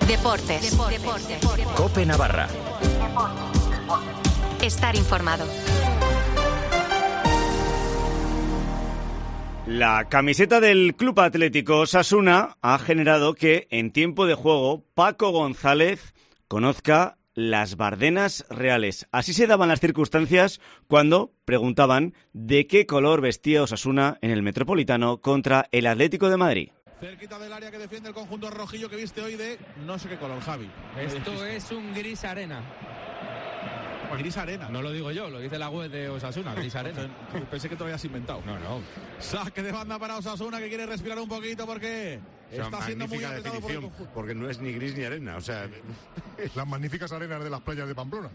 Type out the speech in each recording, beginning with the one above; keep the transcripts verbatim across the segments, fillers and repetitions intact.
Deportes. Deportes. Deportes. COPE Navarra. Estar informado. La camiseta del Club Atlético Osasuna ha generado que, en tiempo de juego, Paco González conozca las Bardenas Reales. Así se daban las circunstancias cuando preguntaban de qué color vestía Osasuna en el Metropolitano contra el Atlético de Madrid. Cerquita del área que defiende el conjunto rojillo que viste hoy de no sé qué color, Javi. Esto es un gris arena. Gris arena. No lo digo yo, lo dice la web de Osasuna, gris arena. Pensé que te lo habías inventado. No, no. Saque de banda para Osasuna, que quiere respirar un poquito porque o sea, está siendo muy apretado por el conjunto. Porque no es ni gris ni arena, o sea... Las magníficas arenas de las playas de Pamplona.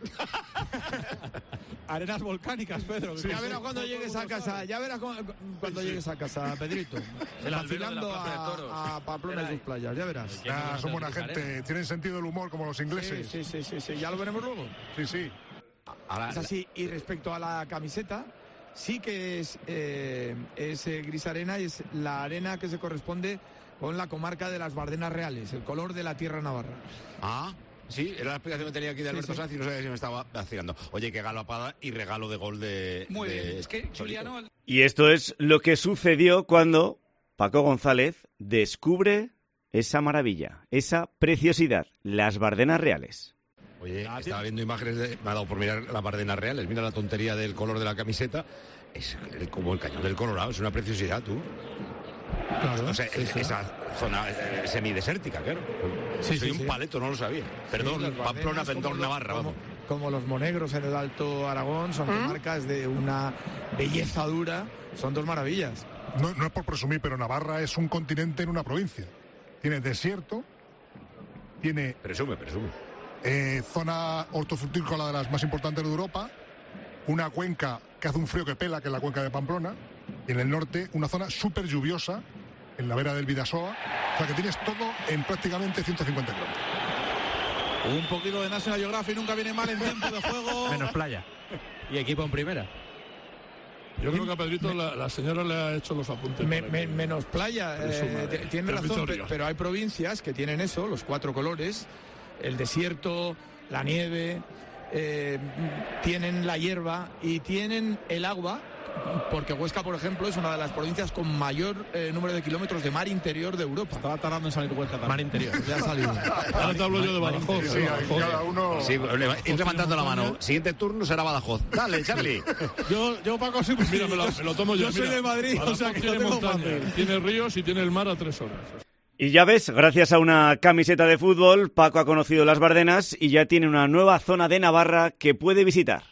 Arenas volcánicas, Pedro. Sí, ya verás sí. cuando llegues a casa, ya verás cuando sí, llegues a casa, Pedrito. Vacilando a, a Pamplona y sus playas, ya verás. Ya, son buena gente, tienen sentido del humor como los ingleses. Sí, sí, sí, sí, sí. Ya lo veremos luego. Sí, sí. Ahora, es así, y respecto a la camiseta, sí que es, eh, es eh, gris arena y es la arena que se corresponde con la comarca de las Bardenas Reales, el color de la tierra navarra. Ah, sí, era la explicación que tenía aquí de Alberto sí, sí. Sanz y no sabía si me estaba vacilando. Oye, qué galopada y regalo de gol de... Muy de bien, es que Juliano... Y esto es lo que sucedió cuando Paco González descubre esa maravilla, esa preciosidad, las Bardenas Reales. Oye, estaba viendo imágenes, de, me ha dado por mirar las Bardenas Reales, mira la tontería del color de la camiseta, es el, como el cañón del Colorado, es una preciosidad, tú. Claro, o sea, sí, sí. Esa zona eh, semidesértica, claro. Sí, Soy sí, un sí. paleto, no lo sabía. Perdón, sí, Pamplona, Pendón, Navarra, como, vamos. Como los monegros en el Alto Aragón, son ¿Mm? marcas de una belleza dura, son dos maravillas. No, no es por presumir, pero Navarra es un continente en una provincia. Tiene desierto, tiene... Presume, presume. Eh, zona hortofrutícola de las más importantes de Europa, una cuenca que hace un frío que pela, que es la cuenca de Pamplona, y en el norte una zona súper lluviosa, en la vera del Bidasoa, o sea que tienes todo en prácticamente ciento cincuenta kilómetros. Un poquito de National Geographic nunca viene mal en tiempo de juego. Menos playa. Y equipo en primera. Yo creo que a Pedrito me, la, la señora le ha hecho los apuntes. Me, me, menos playa, eh, tiene razón, pero, pero hay provincias que tienen eso, los cuatro colores. El desierto, la nieve, eh, tienen la hierba y tienen el agua, porque Huesca, por ejemplo, es una de las provincias con mayor eh, número de kilómetros de mar interior de Europa. Estaba tardando en salir Huesca también. Mar interior. Ya ha salido. Ahora te hablo yo de Badajoz. Sí, cada uno... Sí, ir levantando la mano. Siguiente turno será Badajoz. Dale, Charlie. yo, yo Paco, sí, mira, me lo, me lo tomo yo. Yo soy mira, de Madrid, Badajoz, o sea que tiene no tengo montaña, fácil. Tiene ríos y tiene el mar a tres horas. Y ya ves, gracias a una camiseta de fútbol, Paco ha conocido las Bardenas y ya tiene una nueva zona de Navarra que puede visitar.